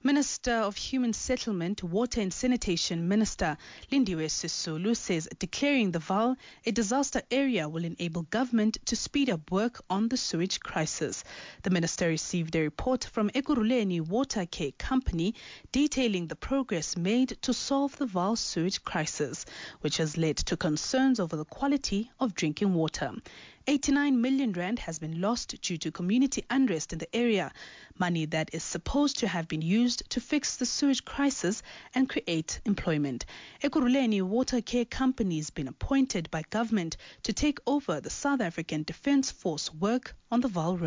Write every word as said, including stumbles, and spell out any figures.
Minister of Human Settlement, Water and Sanitation Minister Lindiwe Sisulu says declaring the Vaal a disaster area will enable government to speed up work on the sewage crisis. The minister received a report from Ekurhuleni Water Care Company detailing the progress made to solve the Vaal sewage crisis, which has led to concerns over the quality of drinking water. eighty-nine million rand has been lost due to community unrest in the area, money that is supposed to have been used to fix the sewage crisis and create employment. Ekurhuleni Water Care Company has been appointed by government to take over the South African Defence Force work on the Vaal River.